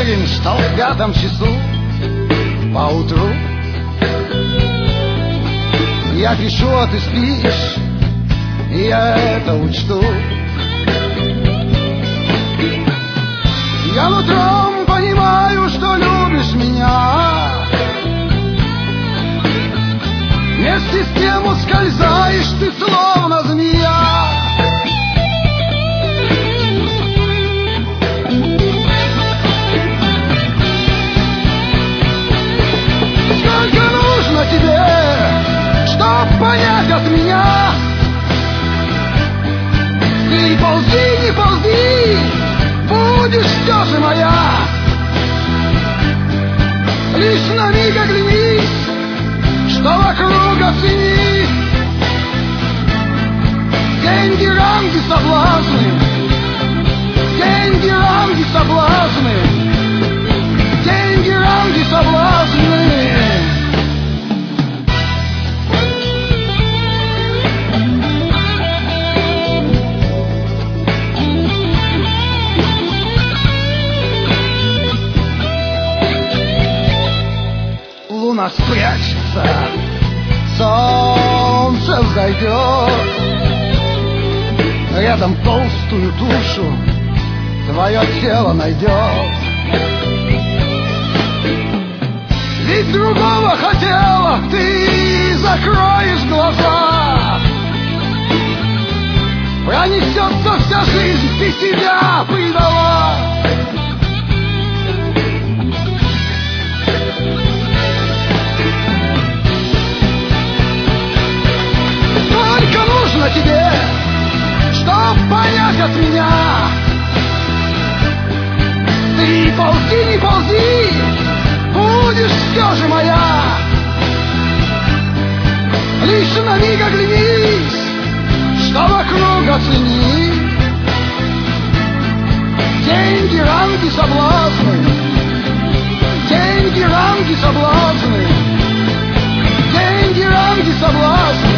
уверен, что в 5 часу поутру я пишу, а ты спишь, и я это учту. Я нутром понимаю, что любишь меня, вместе с тем ускользаешь ты, словно змея. Сколько нужно тебе, чтоб понять от меня? Ты ползи, не ползи, будешь все же моя. Лишь на миг оглянись, что вокруг оцени. Деньги, ранги, соблазны, деньги, ранги, соблазны, деньги, ранги, соблазны. Луна спрячется, солнце взойдет, рядом толстую тушу твое тело найдет. Ведь другого хотела, ты закроешь глаза, пронесется вся жизнь, ты себя предала. Тебе, чтоб понять от меня. Ты ползи, не ползи, будешь все же моя. Лишь на миг оглянись, что вокруг оцени. Деньги, ранги, соблазны, деньги, ранги, соблазны, деньги, ранги, соблазны.